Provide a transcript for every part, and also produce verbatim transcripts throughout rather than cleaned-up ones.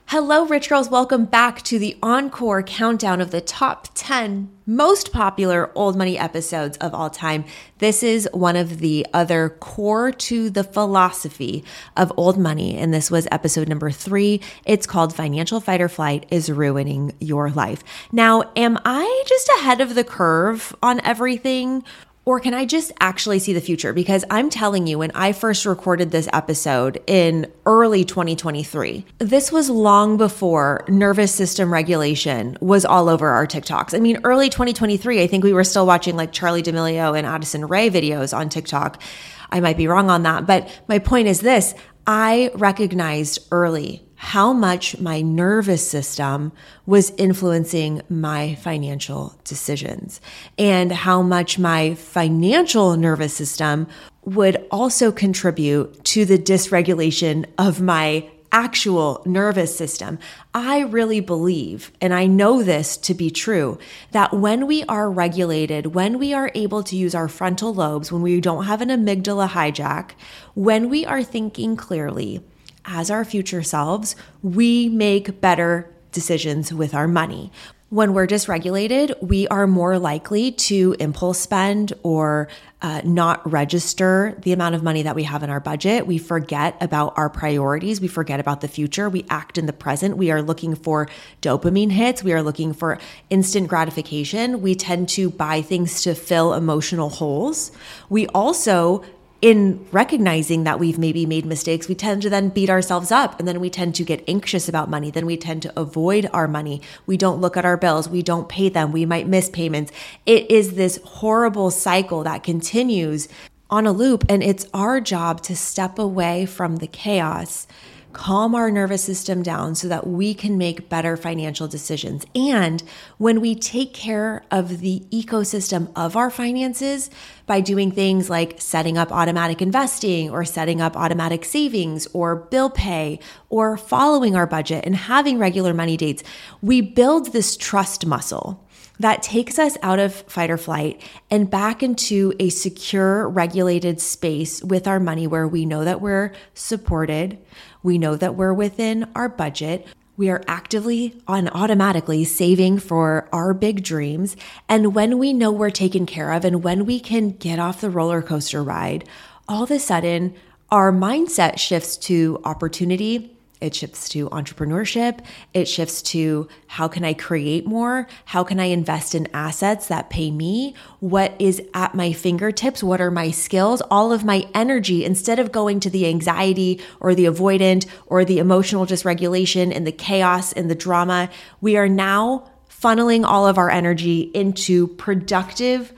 Hello, Rich Girls. Welcome back to the Encore countdown of the top ten most popular old money episodes of all time. This is one of the other core to the philosophy of old money, and this was episode number three. It's called Financial Fight or Flight is Ruining Your Life. Now, am I just ahead of the curve on everything? Or can I just actually see the future? Because I'm telling you, when I first recorded this episode in early twenty twenty-three, this was long before nervous system regulation was all over our TikToks. I mean, early twenty twenty-three, I think we were still watching like Charli D'Amelio and Addison Rae videos on TikTok. I might be wrong on that, but my point is this. I recognized early how much my nervous system was influencing my financial decisions and how much my financial nervous system would also contribute to the dysregulation of my actual nervous system. I really believe, and I know this to be true, that when we are regulated, when we are able to use our frontal lobes, when we don't have an amygdala hijack, when we are thinking clearly as our future selves, we make better decisions with our money. When we're dysregulated, we are more likely to impulse spend or uh, not register the amount of money that we have in our budget. We forget about our priorities. We forget about the future. We act in the present. We are looking for dopamine hits. We are looking for instant gratification. We tend to buy things to fill emotional holes. We also in recognizing that we've maybe made mistakes, we tend to then beat ourselves up, and then we tend to get anxious about money. Then we tend to avoid our money. We don't look at our bills. We don't pay them. We might miss payments. It is this horrible cycle that continues on a loop, and it's our job to step away from the chaos, calm our nervous system down so that we can make better financial decisions. And when we take care of the ecosystem of our finances by doing things like setting up automatic investing or setting up automatic savings or bill pay or following our budget and having regular money dates, we build this trust muscle that takes us out of fight or flight and back into a secure, regulated space with our money where we know that we're supported. We know that we're within our budget. We are actively and automatically saving for our big dreams. And when we know we're taken care of and when we can get off the roller coaster ride, all of a sudden our mindset shifts to opportunity. It shifts to entrepreneurship. It shifts to how can I create more? How can I invest in assets that pay me? What is at my fingertips? What are my skills? All of my energy, instead of going to the anxiety or the avoidant or the emotional dysregulation and the chaos and the drama, we are now funneling all of our energy into productive,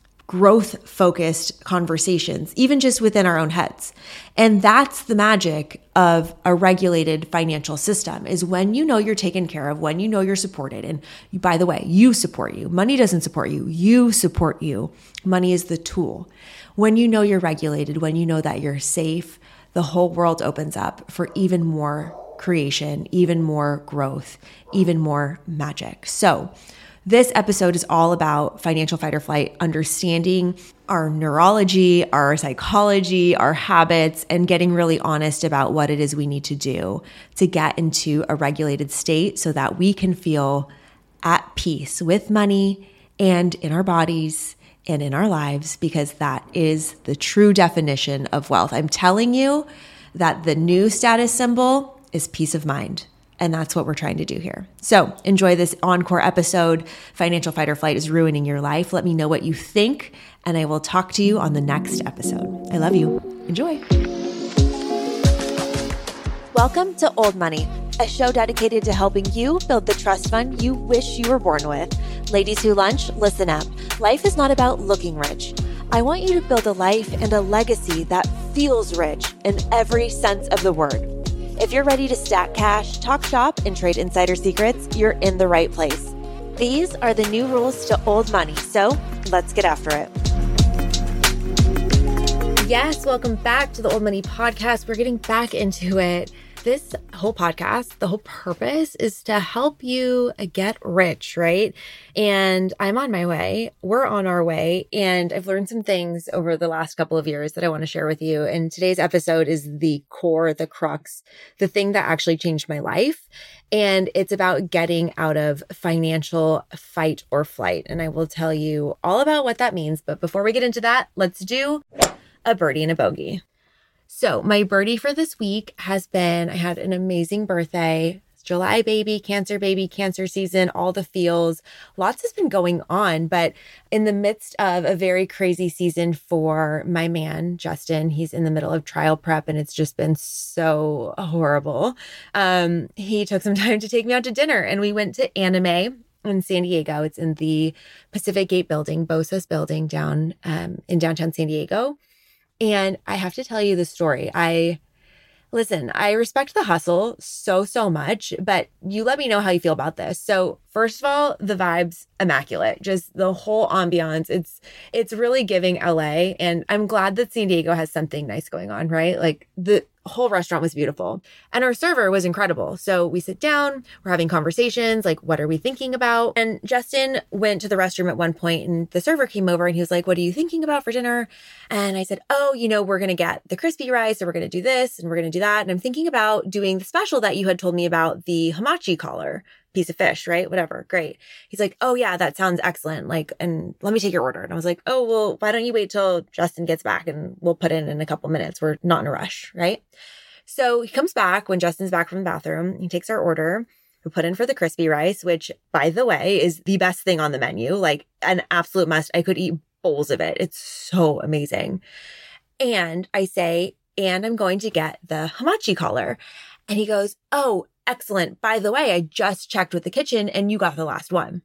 growth-focused conversations, even just within our own heads. And that's the magic of a regulated financial system, is when you know you're taken care of, when you know you're supported. And by the way, you support you. Money doesn't support you. You support you. Money is the tool. When you know you're regulated, when you know that you're safe, the whole world opens up for even more creation, even more growth, even more magic. So this episode is all about financial fight or flight, understanding our neurology, our psychology, our habits, and getting really honest about what it is we need to do to get into a regulated state so that we can feel at peace with money and in our bodies and in our lives, because that is the true definition of wealth. I'm telling you that the new status symbol is peace of mind. And that's what we're trying to do here. So enjoy this encore episode. Financial Fight or Flight is Ruining Your Life. Let me know what you think, and I will talk to you on the next episode. I love you. Enjoy. Welcome to Old Money, a show dedicated to helping you build the trust fund you wish you were born with. Ladies who lunch, listen up. Life is not about looking rich. I want you to build a life and a legacy that feels rich in every sense of the word. If you're ready to stack cash, talk shop, and trade insider secrets, you're in the right place. These are the new rules to old money, so let's get after it. Yes, welcome back to the Old Money Podcast. We're getting back into it. This whole podcast, the whole purpose is to help you get rich, right? And I'm on my way. We're on our way. And I've learned some things over the last couple of years that I want to share with you. And today's episode is the core, the crux, the thing that actually changed my life. And it's about getting out of financial fight or flight. And I will tell you all about what that means. But before we get into that, let's do a birdie and a bogey. So my birdie for this week has been, I had an amazing birthday. It's July baby, Cancer baby, Cancer season, all the feels. Lots has been going on, but in the midst of a very crazy season for my man, Justin, he's in the middle of trial prep and it's just been so horrible. Um, he took some time to take me out to dinner and we went to Anime in San Diego. It's in the Pacific Gate building, Bosa's building down um, in downtown San Diego. And I have to tell you the story. I, listen, I respect the hustle so, so much, but you let me know how you feel about this. So first of all, the vibes, immaculate, just the whole ambiance. It's, it's really giving L A. And I'm glad that San Diego has something nice going on, right? Like the whole restaurant was beautiful and our server was incredible. So we sit down, we're having conversations, like, what are we thinking about? And Justin went to the restroom at one point and the server came over and he was like, what are you thinking about for dinner? And I said, oh, you know, we're going to get the crispy rice and we're going to do this and we're going to do that. And I'm thinking about doing the special that you had told me about, the hamachi collar piece of fish, right? Whatever. Great. He's like, oh yeah, that sounds excellent. Like, and let me take your order. And I was like, oh, well, why don't you wait till Justin gets back and we'll put in in a couple minutes. We're not in a rush. Right. So he comes back when Justin's back from the bathroom. He takes our order. We put in for the crispy rice, which by the way, is the best thing on the menu, like an absolute must. I could eat bowls of it. It's so amazing. And I say, and I'm going to get the hamachi collar. And he goes, oh, excellent. By the way, I just checked with the kitchen and you got the last one.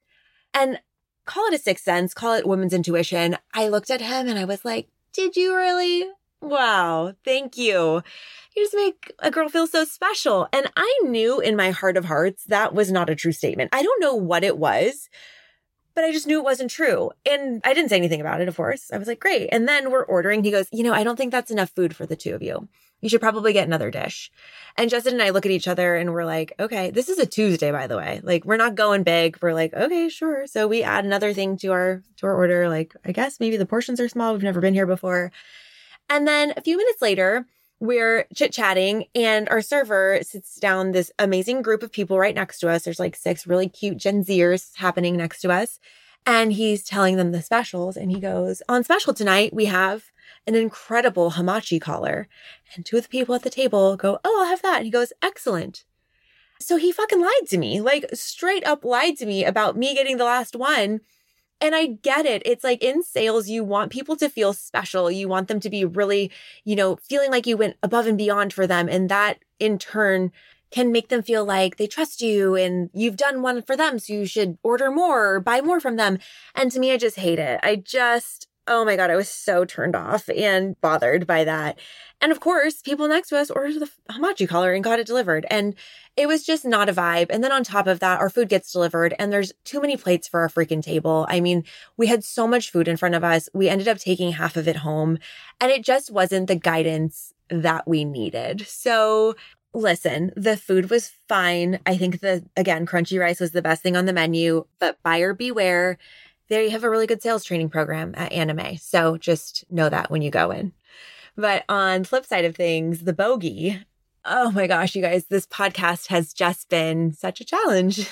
And call it a sixth sense, call it women's intuition. I looked at him and I was like, did you really? Wow. Thank you. You just make a girl feel so special. And I knew in my heart of hearts, that was not a true statement. I don't know what it was, but I just knew it wasn't true. And I didn't say anything about it, of course. I was like, great. And then we're ordering. He goes, you know, I don't think that's enough food for the two of you. You should probably get another dish. And Justin and I look at each other and we're like, okay, this is a Tuesday, by the way. Like, we're not going big. We're like, okay, sure. So we add another thing to our, to our order. Like, I guess maybe the portions are small. We've never been here before. And then a few minutes later, we're chit-chatting and our server sits down this amazing group of people right next to us. There's like six really cute Gen Zers happening next to us. And he's telling them the specials. And he goes, on special tonight, we have an incredible hamachi collar. And two of the people at the table go, oh, I'll have that. And he goes, excellent. So he fucking lied to me, like straight up lied to me about me getting the last one. And I get it. It's like in sales, you want people to feel special. You want them to be really, you know, feeling like you went above and beyond for them. And that in turn can make them feel like they trust you and you've done one for them. So you should order more or buy more from them. And to me, I just hate it. I just, oh my God, I was so turned off and bothered by that. And of course, people next to us ordered the hamachi collar and got it delivered. And it was just not a vibe. And then on top of that, our food gets delivered and there's too many plates for our freaking table. I mean, we had so much food in front of us. We ended up taking half of it home and it just wasn't the guidance that we needed. So listen, the food was fine. I think the, again, crunchy rice was the best thing on the menu, but buyer beware. They have a really good sales training program at Anime. So just know that when you go in. But on the flip side of things, the bogey, oh my gosh, you guys, this podcast has just been such a challenge.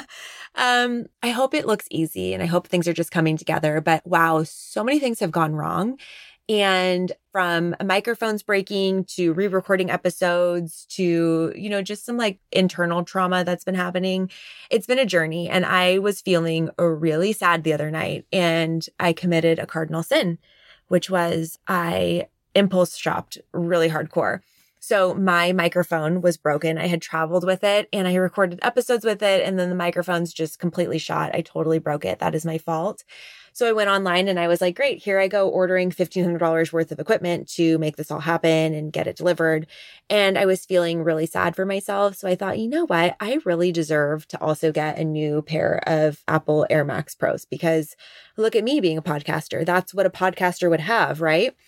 um, I hope it looks easy and I hope things are just coming together. But wow, so many things have gone wrong. And from microphones breaking to re-recording episodes to, you know, just some like internal trauma that's been happening. It's been a journey. And I was feeling really sad the other night and I committed a cardinal sin, which was I impulse shopped really hardcore. So my microphone was broken. I had traveled with it and I recorded episodes with it. And then the microphone's just completely shot. I totally broke it. That is my fault. So I went online and I was like, great, here I go ordering fifteen hundred dollars worth of equipment to make this all happen and get it delivered. And I was feeling really sad for myself. So I thought, you know what? I really deserve to also get a new pair of Apple Air Max Pros because look at me being a podcaster. That's what a podcaster would have, right?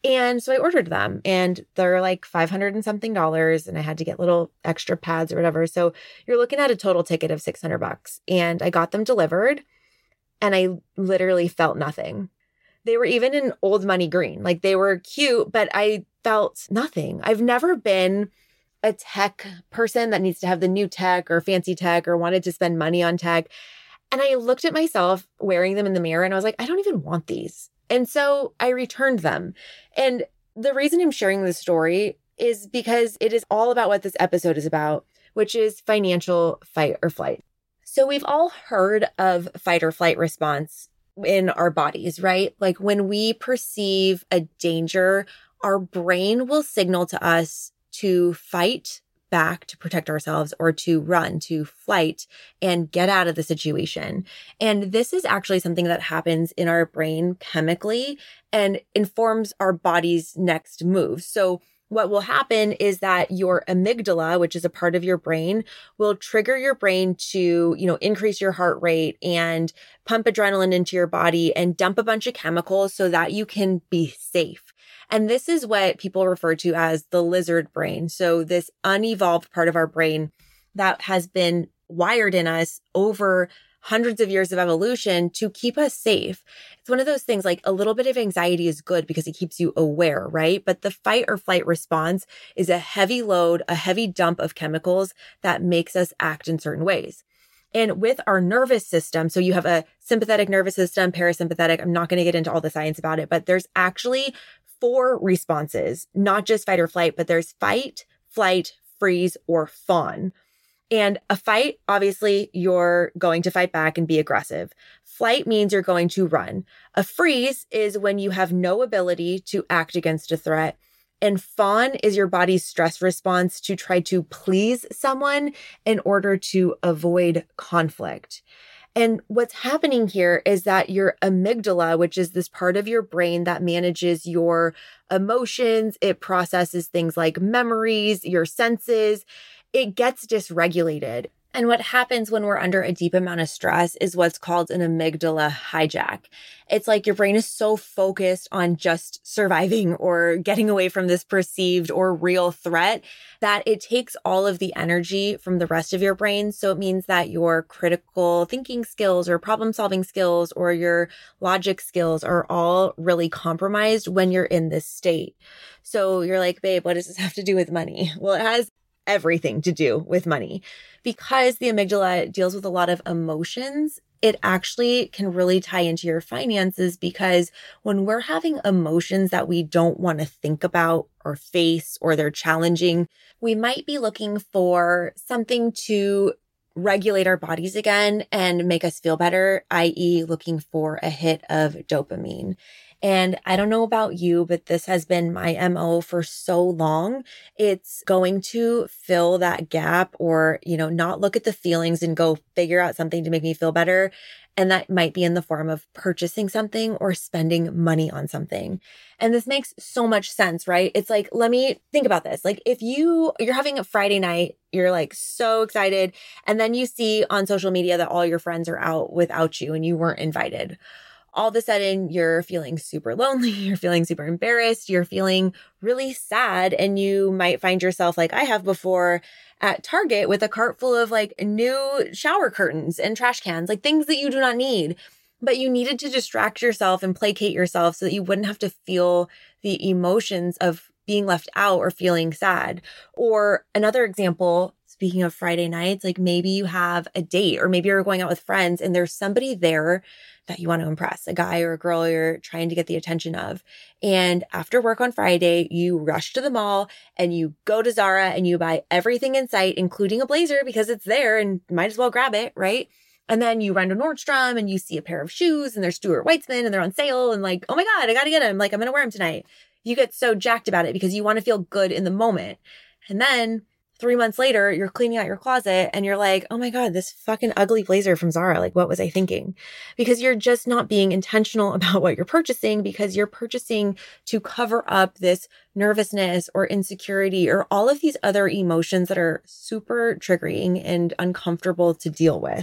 And so I ordered them and they're like five hundred and something dollars and I had to get little extra pads or whatever. So you're looking at a total ticket of six hundred bucks and I got them delivered and I literally felt nothing. They were even in old money green. Like they were cute, but I felt nothing. I've never been a tech person that needs to have the new tech or fancy tech or wanted to spend money on tech. And I looked at myself wearing them in the mirror and I was like, I don't even want these. And so I returned them. And the reason I'm sharing this story is because it is all about what this episode is about, which is financial fight or flight. So we've all heard of fight or flight response in our bodies, right? Like when we perceive a danger, our brain will signal to us to fight back, to protect ourselves, or to run, to flight and get out of the situation. And this is actually something that happens in our brain chemically and informs our body's next move. So what will happen is that your amygdala, which is a part of your brain, will trigger your brain to, you know, increase your heart rate and pump adrenaline into your body and dump a bunch of chemicals so that you can be safe. And this is what people refer to as the lizard brain. So this unevolved part of our brain that has been wired in us over hundreds of years of evolution to keep us safe. It's one of those things like a little bit of anxiety is good because it keeps you aware, right? But the fight or flight response is a heavy load, a heavy dump of chemicals that makes us act in certain ways. And with our nervous system, so you have a sympathetic nervous system, parasympathetic. I'm not going to get into all the science about it, but there's actually four responses, not just fight or flight, but there's fight, flight, freeze, or fawn. And a fight, obviously, you're going to fight back and be aggressive. Flight means you're going to run. A freeze is when you have no ability to act against a threat. And fawn is your body's stress response to try to please someone in order to avoid conflict. And what's happening here is that your amygdala, which is this part of your brain that manages your emotions, it processes things like memories, your senses, it gets dysregulated. And what happens when we're under a deep amount of stress is what's called an amygdala hijack. It's like your brain is so focused on just surviving or getting away from this perceived or real threat that it takes all of the energy from the rest of your brain. So it means that your critical thinking skills or problem solving skills or your logic skills are all really compromised when you're in this state. So you're like, babe, what does this have to do with money? Well, it has everything to do with money. Because the amygdala deals with a lot of emotions, it actually can really tie into your finances because when we're having emotions that we don't want to think about or face or they're challenging, we might be looking for something to regulate our bodies again and make us feel better, that is looking for a hit of dopamine. And I don't know about you, but this has been my M O for so long. It's going to fill that gap or, you know, not look at the feelings and go figure out something to make me feel better. And that might be in the form of purchasing something or spending money on something. And this makes so much sense, right? It's like, let me think about this. Like if you, you're having a Friday night, you're like so excited. And then you see on social media that all your friends are out without you and you weren't invited. All of a sudden you're feeling super lonely, you're feeling super embarrassed, you're feeling really sad, and you might find yourself like I have before at Target with a cart full of like new shower curtains and trash cans, like things that you do not need, but you needed to distract yourself and placate yourself so that you wouldn't have to feel the emotions of being left out or feeling sad. Or another example, speaking of Friday nights, like maybe you have a date or maybe you're going out with friends and there's somebody there that you want to impress, a guy or a girl you're trying to get the attention of. And after work on Friday, you rush to the mall and you go to Zara and you buy everything in sight, including a blazer because it's there and might as well grab it, right? And then you run to Nordstrom and you see a pair of shoes and they're Stuart Weitzman and they're on sale and like, oh my God, I got to get them. Like, I'm going to wear them tonight. You get so jacked about it because you want to feel good in the moment. And then three months later, you're cleaning out your closet and you're like, oh my God, this fucking ugly blazer from Zara. Like, what was I thinking? Because you're just not being intentional about what you're purchasing because you're purchasing to cover up this nervousness or insecurity or all of these other emotions that are super triggering and uncomfortable to deal with.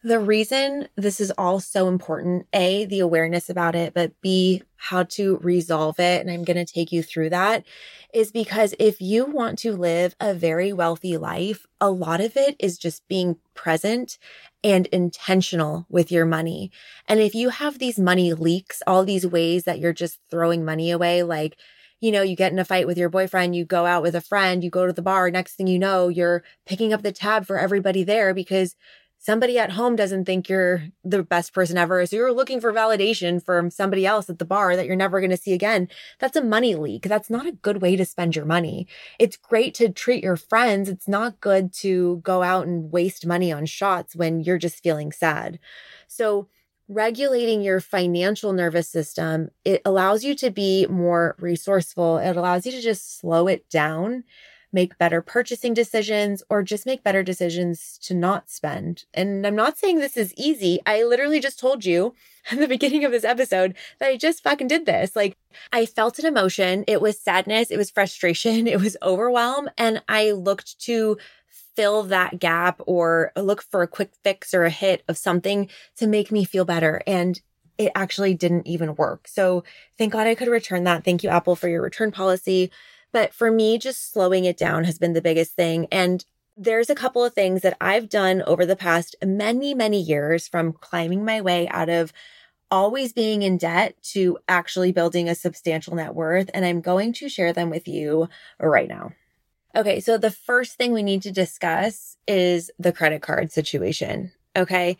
The reason this is all so important, A, the awareness about it, but B, how to resolve it, and I'm going to take you through that, is because if you want to live a very wealthy life, a lot of it is just being present and intentional with your money. And if you have these money leaks, all these ways that you're just throwing money away, like, you know, you get in a fight with your boyfriend, you go out with a friend, you go to the bar, next thing you know, you're picking up the tab for everybody there because somebody at home doesn't think you're the best person ever. So you're looking for validation from somebody else at the bar that you're never going to see again. That's a money leak. That's not a good way to spend your money. It's great to treat your friends. It's not good to go out and waste money on shots when you're just feeling sad. So regulating your financial nervous system, it allows you to be more resourceful. It allows you to just slow it down, make better purchasing decisions, or just make better decisions to not spend. And I'm not saying this is easy. I literally just told you at the beginning of this episode that I just fucking did this. Like, I felt an emotion. It was sadness. It was frustration. It was overwhelm. And I looked to fill that gap or look for a quick fix or a hit of something to make me feel better. And it actually didn't even work. So thank God I could return that. Thank you, Apple, for your return policy. But for me, just slowing it down has been the biggest thing. And there's a couple of things that I've done over the past many, many years, from climbing my way out of always being in debt to actually building a substantial net worth. And I'm going to share them with you right now. Okay, so the first thing we need to discuss is the credit card situation. Okay.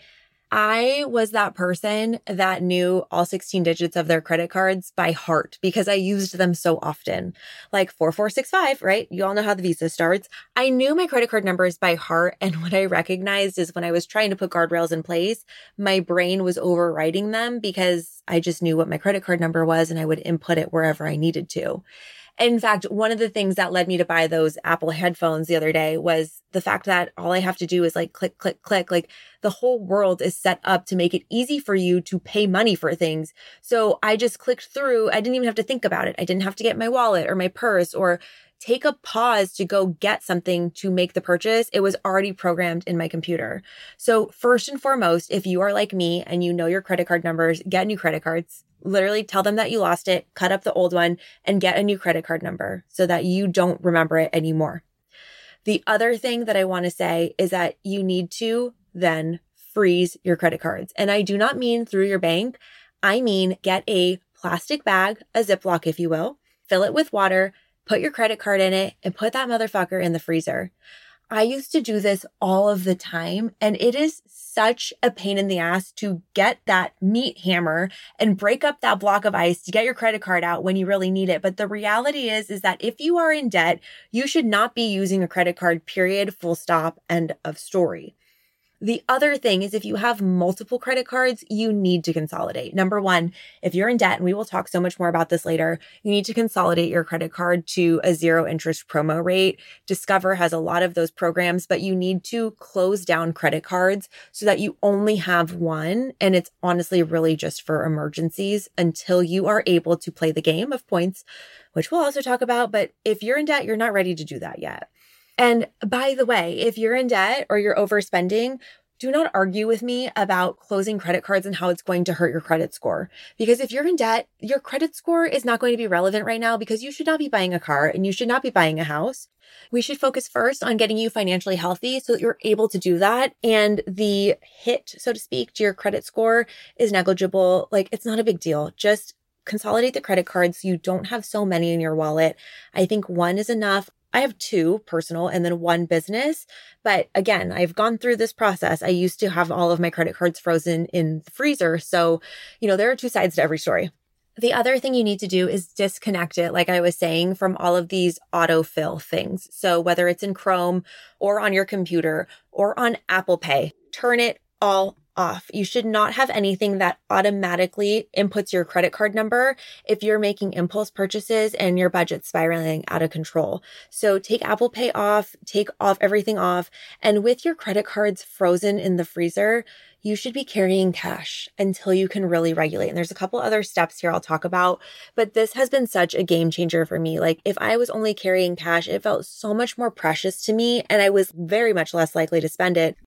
I was that person that knew all sixteen digits of their credit cards by heart because I used them so often. Like four four six five, right? You all know how the Visa starts. I knew my credit card numbers by heart. And what I recognized is when I was trying to put guardrails in place, my brain was overriding them because I just knew what my credit card number was and I would input it wherever I needed to. In fact, one of the things that led me to buy those Apple headphones the other day was the fact that all I have to do is like click, click, click. Like the whole world is set up to make it easy for you to pay money for things. So I just clicked through. I didn't even have to think about it. I didn't have to get my wallet or my purse or take a pause to go get something to make the purchase. It was already programmed in my computer. So first and foremost, if you are like me and you know your credit card numbers, get new credit cards. Literally tell them that you lost it, cut up the old one, and get a new credit card number so that you don't remember it anymore. The other thing that I want to say is that you need to then freeze your credit cards. And I do not mean through your bank. I mean get a plastic bag, a Ziploc, if you will, fill it with water, put your credit card in it, and put that motherfucker in the freezer. I used to do this all of the time, and it is such a pain in the ass to get that meat hammer and break up that block of ice to get your credit card out when you really need it. But the reality is, is that if you are in debt, you should not be using a credit card, period, full stop, end of story. The other thing is if you have multiple credit cards, you need to consolidate. Number one, if you're in debt, and we will talk so much more about this later, you need to consolidate your credit card to a zero interest promo rate. Discover has a lot of those programs, but you need to close down credit cards so that you only have one. And it's honestly really just for emergencies until you are able to play the game of points, which we'll also talk about. But if you're in debt, you're not ready to do that yet. And by the way, if you're in debt or you're overspending, do not argue with me about closing credit cards and how it's going to hurt your credit score. Because if you're in debt, your credit score is not going to be relevant right now because you should not be buying a car and you should not be buying a house. We should focus first on getting you financially healthy so that you're able to do that. And the hit, so to speak, to your credit score is negligible. Like, it's not a big deal. Just consolidate the credit cards so you don't have so many in your wallet. I think one is enough. I have two personal and then one business. But again, I've gone through this process. I used to have all of my credit cards frozen in the freezer. So, you know, there are two sides to every story. The other thing you need to do is disconnect it, like I was saying, from all of these autofill things. So whether it's in Chrome or on your computer or on Apple Pay, turn it all off. You should not have anything that automatically inputs your credit card number if you're making impulse purchases and your budget's spiraling out of control. So take Apple Pay off, take off everything off. And with your credit cards frozen in the freezer, you should be carrying cash until you can really regulate. And there's a couple other steps here I'll talk about, but this has been such a game changer for me. Like if I was only carrying cash, it felt so much more precious to me and I was very much less likely to spend it.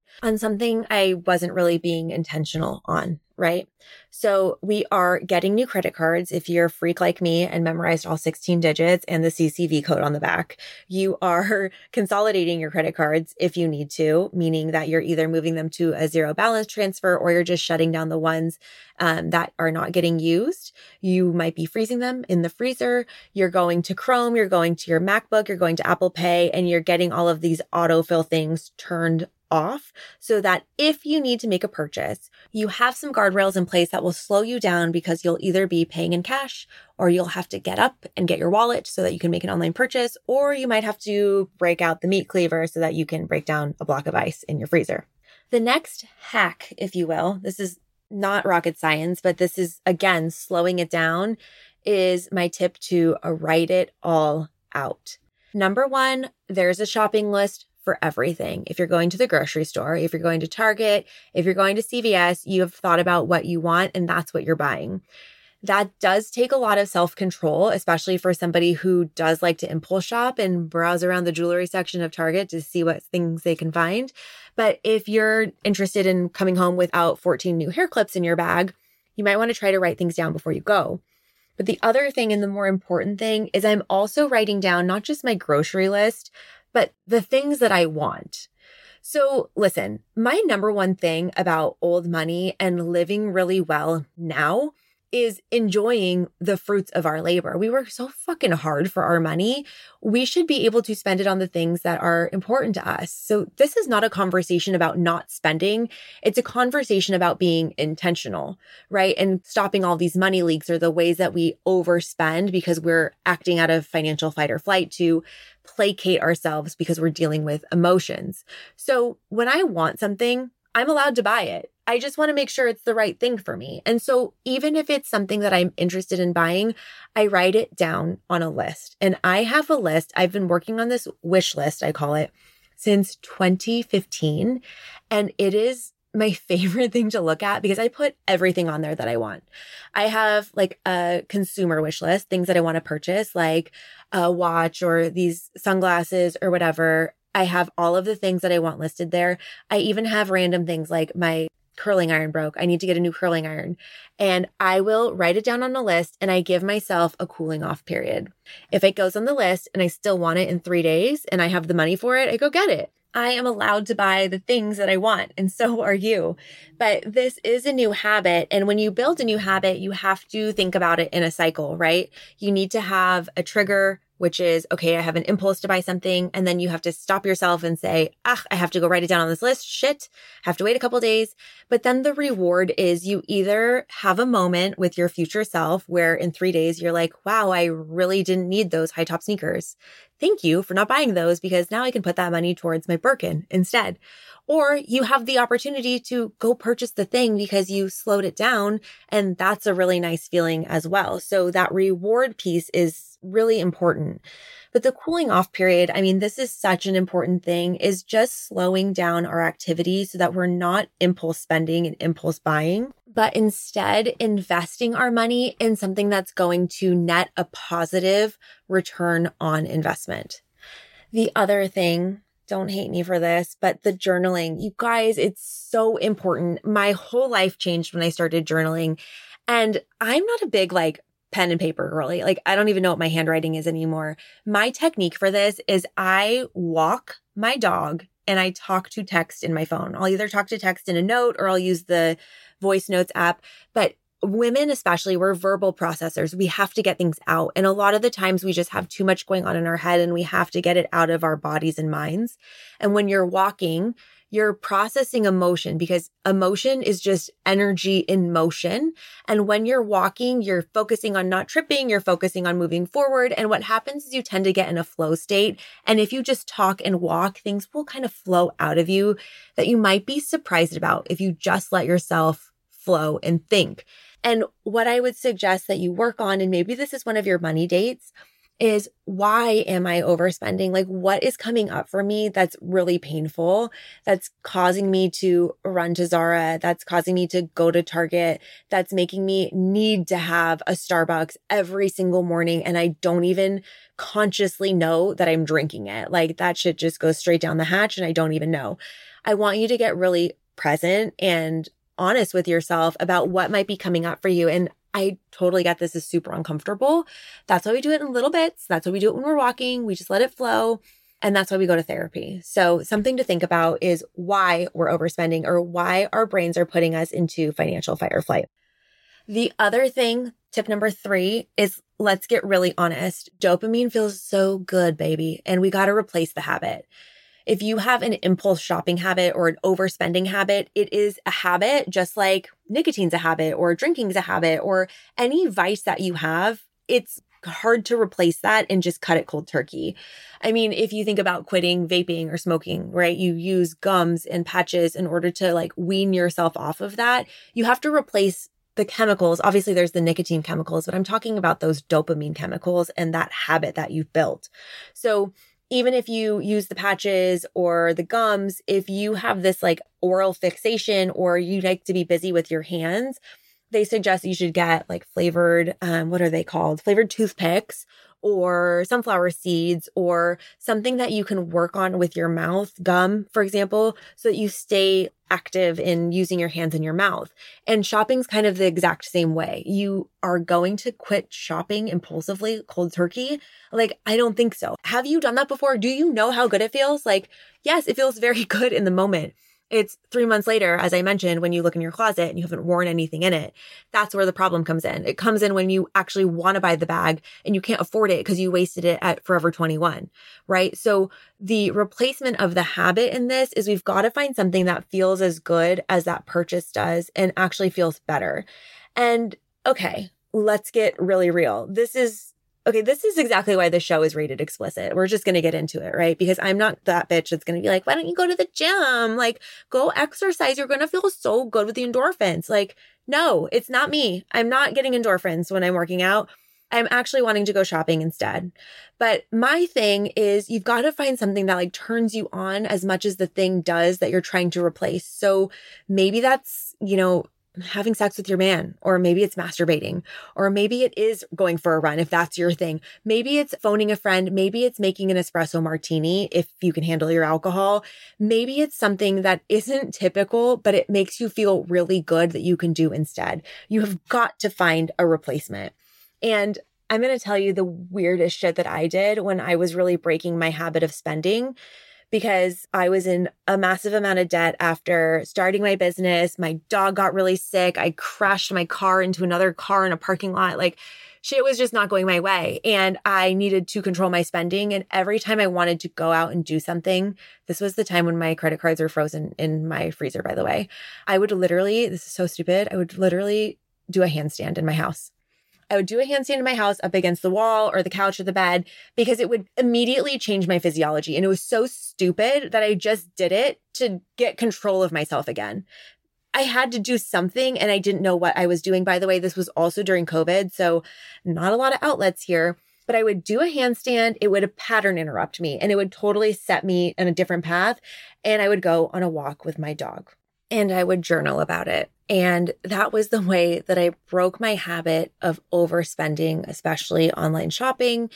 on something I wasn't really being intentional on, right? So we are getting new credit cards. If you're a freak like me and memorized all sixteen digits and the C C V code on the back, you are consolidating your credit cards if you need to, meaning that you're either moving them to a zero balance transfer or you're just shutting down the ones um, that are not getting used. You might be freezing them in the freezer. You're going to Chrome, you're going to your MacBook, you're going to Apple Pay, and you're getting all of these autofill things turned off so that if you need to make a purchase, you have some guardrails in place that will slow you down because you'll either be paying in cash or you'll have to get up and get your wallet so that you can make an online purchase, or you might have to break out the meat cleaver so that you can break down a block of ice in your freezer. The next hack, if you will, this is not rocket science, but this is, again, slowing it down, is my tip to uh, write it all out. Number one, there's a shopping list for everything. If you're going to the grocery store, if you're going to Target, if you're going to C V S, you have thought about what you want and that's what you're buying. That does take a lot of self-control, especially for somebody who does like to impulse shop and browse around the jewelry section of Target to see what things they can find. But if you're interested in coming home without fourteen new hair clips in your bag, you might want to try to write things down before you go. But the other thing and the more important thing is I'm also writing down not just my grocery list, but the things that I want. So listen, my number one thing about old money and living really well now is enjoying the fruits of our labor. We work so fucking hard for our money. We should be able to spend it on the things that are important to us. So this is not a conversation about not spending. It's a conversation about being intentional, right? And stopping all these money leaks or the ways that we overspend because we're acting out of financial fight or flight to placate ourselves because we're dealing with emotions. So when I want something, I'm allowed to buy it. I just want to make sure it's the right thing for me. And so even if it's something that I'm interested in buying, I write it down on a list. And I have a list. I've been working on this wish list, I call it, since twenty fifteen. And it is my favorite thing to look at because I put everything on there that I want. I have like a consumer wish list, things that I want to purchase, like a watch or these sunglasses or whatever. I have all of the things that I want listed there. I even have random things like my curling iron broke. I need to get a new curling iron. And I will write it down on a list and I give myself a cooling off period. If it goes on the list and I still want it in three days and I have the money for it, I go get it. I am allowed to buy the things that I want, and so are you. But this is a new habit. And when you build a new habit, you have to think about it in a cycle, right? You need to have a trigger, which is, okay, I have an impulse to buy something. And then you have to stop yourself and say, ah, I have to go write it down on this list. Shit, have to wait a couple days. But then the reward is you either have a moment with your future self where in three days you're like, wow, I really didn't need those high top sneakers. Thank you for not buying those because now I can put that money towards my Birkin instead. Or you have the opportunity to go purchase the thing because you slowed it down. And that's a really nice feeling as well. So that reward piece is really important. But the cooling off period, I mean, this is such an important thing, is just slowing down our activity so that we're not impulse spending and impulse buying, but instead investing our money in something that's going to net a positive return on investment. The other thing, don't hate me for this, but the journaling, you guys, it's so important. My whole life changed when I started journaling. And I'm not a big like pen and paper girly. Like, I don't even know what my handwriting is anymore. My technique for this is I walk my dog and I talk to text in my phone. I'll either talk to text in a note or I'll use the voice notes app. But women, especially, we're verbal processors. We have to get things out. And a lot of the times we just have too much going on in our head and we have to get it out of our bodies and minds. And when you're walking, you're processing emotion because emotion is just energy in motion. And when you're walking, you're focusing on not tripping, you're focusing on moving forward. And what happens is you tend to get in a flow state. And if you just talk and walk, things will kind of flow out of you that you might be surprised about if you just let yourself flow and think. And what I would suggest that you work on, and maybe this is one of your money dates, is why am I overspending? Like what is coming up for me that's really painful, that's causing me to run to Zara, that's causing me to go to Target, that's making me need to have a Starbucks every single morning and I don't even consciously know that I'm drinking it. Like that shit just goes straight down the hatch and I don't even know. I want you to get really present and honest with yourself about what might be coming up for you. And I totally get this is super uncomfortable. That's why we do it in little bits. That's why we do it when we're walking. We just let it flow. And that's why we go to therapy. So something to think about is why we're overspending or why our brains are putting us into financial fight or flight. The other thing, tip number three, is let's get really honest. Dopamine feels so good, baby. And we got to replace the habit. If you have an impulse shopping habit or an overspending habit, it is a habit just like nicotine's a habit or drinking's a habit or any vice that you have. It's hard to replace that and just cut it cold turkey. I mean, if you think about quitting vaping or smoking, right? You use gums and patches in order to like wean yourself off of that. You have to replace the chemicals. Obviously, there's the nicotine chemicals, but I'm talking about those dopamine chemicals and that habit that you've built. So even if you use the patches or the gums, if you have this like oral fixation or you like to be busy with your hands, they suggest you should get like flavored, um, what are they called? Flavored toothpicks or sunflower seeds or something that you can work on with your mouth, gum, for example, so that you stay active in using your hands and your mouth. And shopping's kind of the exact same way. You are going to quit shopping impulsively, cold turkey? Like, I don't think so. Have you done that before? Do you know how good it feels? Like, yes, it feels very good in the moment. It's three months later, as I mentioned, when you look in your closet and you haven't worn anything in it. That's where the problem comes in. It comes in when you actually want to buy the bag and you can't afford it because you wasted it at Forever twenty-one, right? So the replacement of the habit in this is we've got to find something that feels as good as that purchase does and actually feels better. And okay, let's get really real. This is Okay, this is exactly why the show is rated explicit. We're just going to get into it, right? Because I'm not that bitch that's going to be like, why don't you go to the gym? Like, go exercise. You're going to feel so good with the endorphins. Like, no, it's not me. I'm not getting endorphins when I'm working out. I'm actually wanting to go shopping instead. But my thing is you've got to find something that like turns you on as much as the thing does that you're trying to replace. So maybe that's, you know, having sex with your man, or maybe it's masturbating, or maybe it is going for a run if that's your thing. Maybe it's phoning a friend. Maybe it's making an espresso martini if you can handle your alcohol. Maybe it's something that isn't typical, but it makes you feel really good that you can do instead. You have got to find a replacement. And I'm going to tell you the weirdest shit that I did when I was really breaking my habit of spending, because I was in a massive amount of debt after starting my business. My dog got really sick. I crashed my car into another car in a parking lot. Like, shit was just not going my way. And I needed to control my spending. And every time I wanted to go out and do something, this was the time when my credit cards were frozen in my freezer, by the way, I would literally, this is so stupid, I would literally do a handstand in my house. I would do a handstand in my house up against the wall or the couch or the bed because it would immediately change my physiology. And it was so stupid that I just did it to get control of myself again. I had to do something and I didn't know what I was doing. By the way, this was also during COVID, so not a lot of outlets here. But I would do a handstand, it would pattern interrupt me and it would totally set me on a different path. And I would go on a walk with my dog and I would journal about it. And that was the way that I broke my habit of overspending, especially online shopping.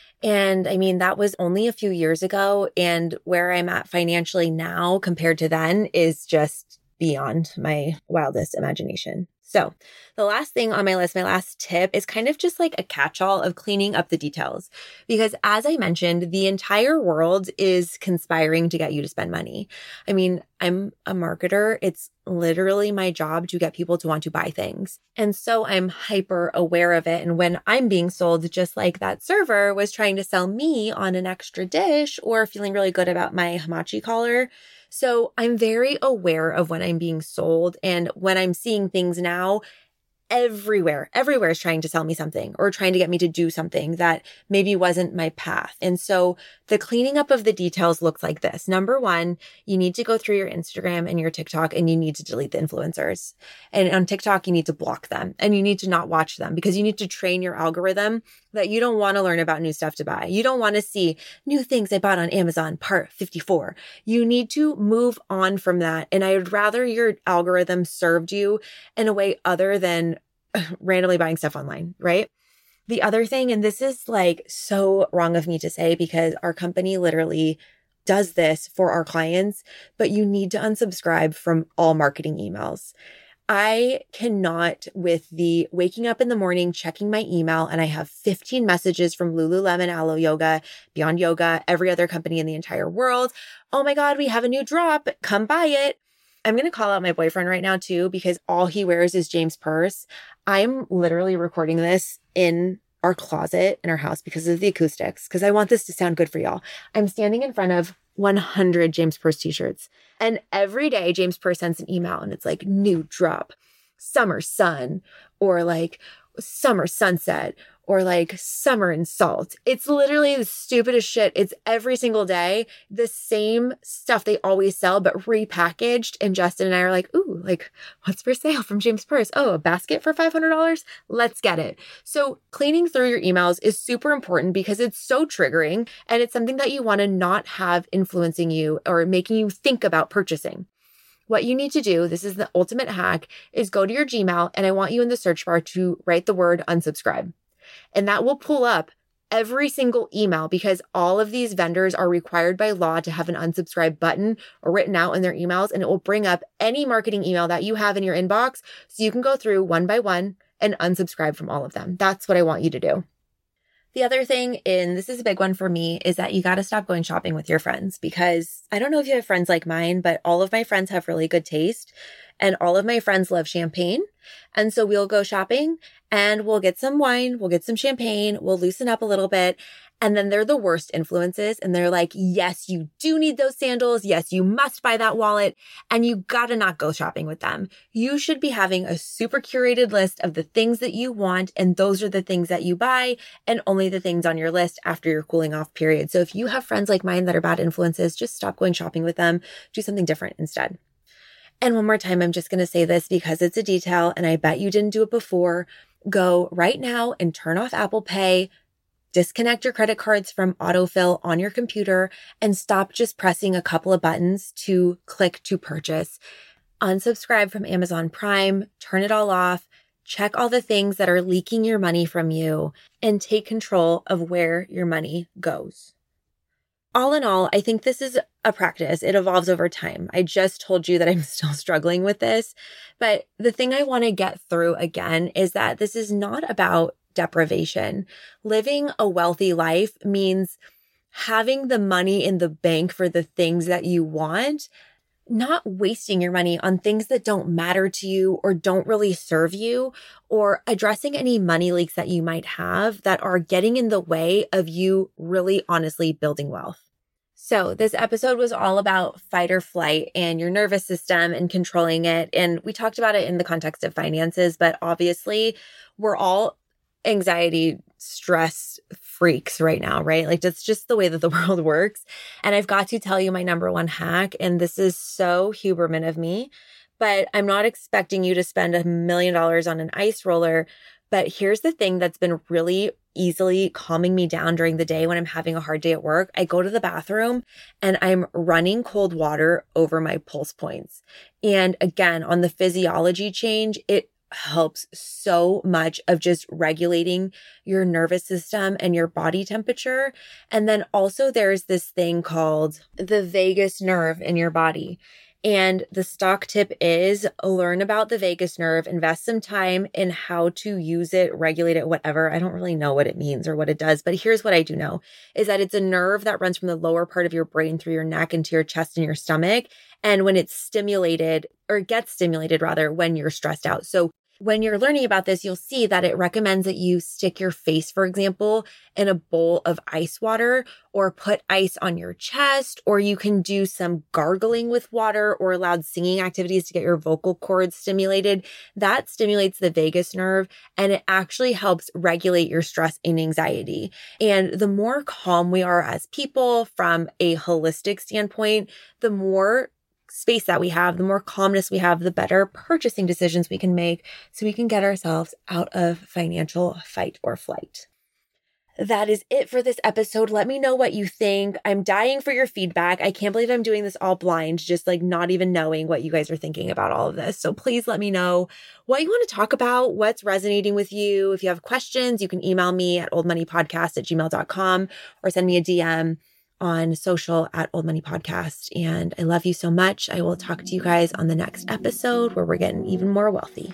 And I mean, that was only a few years ago. And where I'm at financially now compared to then is just beyond my wildest imagination. So the last thing on my list, my last tip is kind of just like a catch-all of cleaning up the details. Because as I mentioned, the entire world is conspiring to get you to spend money. I mean, I'm a marketer. It's literally my job to get people to want to buy things. And so I'm hyper aware of it. And when I'm being sold, just like that server was trying to sell me on an extra dish or feeling really good about my hamachi collar. So I'm very aware of when I'm being sold and when I'm seeing things now, everywhere, everywhere is trying to sell me something or trying to get me to do something that maybe wasn't my path. And so the cleaning up of the details looks like this. Number one, you need to go through your Instagram and your TikTok and you need to delete the influencers. And on TikTok, you need to block them and you need to not watch them because you need to train your algorithm that you don't want to learn about new stuff to buy. You don't want to see new things I bought on Amazon, part fifty-four. You need to move on from that. And I would rather your algorithm served you in a way other than randomly buying stuff online, right? The other thing, and this is like so wrong of me to say because our company literally does this for our clients, but you need to unsubscribe from all marketing emails. I cannot with the waking up in the morning, checking my email, and I have fifteen messages from Lululemon, Alo Yoga, Beyond Yoga, every other company in the entire world. Oh my God, we have a new drop. Come buy it. I'm going to call out my boyfriend right now too, because all he wears is James Purse. I'm literally recording this in our closet in our house because of the acoustics, because I want this to sound good for y'all. I'm standing in front of one hundred James Purse t-shirts. And every day James Purse sends an email and it's like new drop, summer sun, or like summer sunset, or like summer and salt. It's literally the stupidest shit. It's every single day, the same stuff they always sell, but repackaged. And Justin and I are like, ooh, like what's for sale from James Purse? Oh, a basket for five hundred dollars? Let's get it. So cleaning through your emails is super important because it's so triggering and it's something that you want to not have influencing you or making you think about purchasing. What you need to do, this is the ultimate hack, is go to your Gmail and I want you in the search bar to write the word unsubscribe. And that will pull up every single email because all of these vendors are required by law to have an unsubscribe button or written out in their emails. And it will bring up any marketing email that you have in your inbox. So you can go through one by one and unsubscribe from all of them. That's what I want you to do. The other thing, and this is a big one for me, is that you got to stop going shopping with your friends because I don't know if you have friends like mine, but all of my friends have really good taste and all of my friends love champagne. And so we'll go shopping and we'll get some wine, we'll get some champagne, we'll loosen up a little bit. And then they're the worst influences. And they're like, yes, you do need those sandals. Yes, you must buy that wallet. And you gotta not go shopping with them. You should be having a super curated list of the things that you want. And those are the things that you buy and only the things on your list after your cooling off period. So if you have friends like mine that are bad influences, just stop going shopping with them. Do something different instead. And one more time, I'm just going to say this because it's a detail and I bet you didn't do it before. Go right now and turn off Apple Pay. Disconnect your credit cards from autofill on your computer and stop just pressing a couple of buttons to click to purchase. Unsubscribe from Amazon Prime, turn it all off, check all the things that are leaking your money from you, and take control of where your money goes. All in all, I think this is a practice. It evolves over time. I just told you that I'm still struggling with this, but the thing I want to get through again is that this is not about deprivation. Living a wealthy life means having the money in the bank for the things that you want, not wasting your money on things that don't matter to you or don't really serve you, or addressing any money leaks that you might have that are getting in the way of you really honestly building wealth. So this episode was all about fight or flight and your nervous system and controlling it. And we talked about it in the context of finances, but obviously we're all anxiety, stress freaks right now, right? Like that's just the way that the world works. And I've got to tell you my number one hack, and this is so Huberman of me, but I'm not expecting you to spend a million dollars on an ice roller. But here's the thing that's been really easily calming me down during the day when I'm having a hard day at work. I go to the bathroom and I'm running cold water over my pulse points. And again, on the physiology change, it helps so much of just regulating your nervous system and your body temperature. And then also there's this thing called the vagus nerve in your body. And the stock tip is learn about the vagus nerve, invest some time in how to use it, regulate it, whatever. I don't really know what it means or what it does, but here's what I do know is that it's a nerve that runs from the lower part of your brain through your neck into your chest and your stomach. And when it's stimulated or gets stimulated rather, when you're stressed out. So When you're learning about this, you'll see that it recommends that you stick your face, for example, in a bowl of ice water or put ice on your chest, or you can do some gargling with water or loud singing activities to get your vocal cords stimulated. That stimulates the vagus nerve and it actually helps regulate your stress and anxiety. And the more calm we are as people from a holistic standpoint, the more space that we have, the more calmness we have, the better purchasing decisions we can make so we can get ourselves out of financial fight or flight. That is it for this episode. Let me know what you think. I'm dying for your feedback. I can't believe I'm doing this all blind, just like not even knowing what you guys are thinking about all of this. So please let me know what you want to talk about, what's resonating with you. If you have questions, you can email me at oldmoneypodcast at gmail dot com or send me a D M on social at Old Money Podcast. And I love you so much. I will talk to you guys on the next episode where we're getting even more wealthy.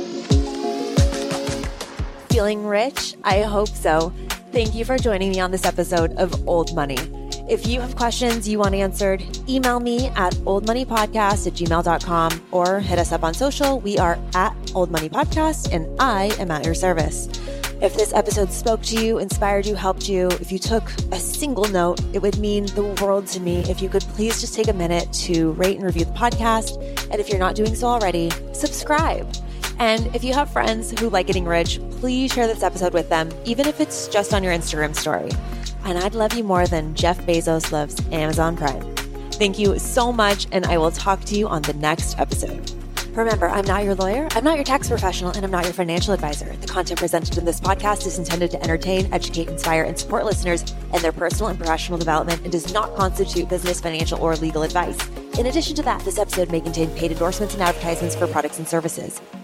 Feeling rich? I hope so. Thank you for joining me on this episode of Old Money. If you have questions you want answered, email me at oldmoneypodcast at gmail dot com or hit us up on social. We are at Old Money Podcast and I am at your service. If this episode spoke to you, inspired you, helped you, if you took a single note, it would mean the world to me if you could please just take a minute to rate and review the podcast. And if you're not doing so already, subscribe. And if you have friends who like getting rich, please share this episode with them, even if it's just on your Instagram story. And I'd love you more than Jeff Bezos loves Amazon Prime. Thank you so much, and I will talk to you on the next episode. Remember, I'm not your lawyer, I'm not your tax professional, and I'm not your financial advisor. The content presented in this podcast is intended to entertain, educate, inspire, and support listeners in their personal and professional development and does not constitute business, financial, or legal advice. In addition to that, this episode may contain paid endorsements and advertisements for products and services.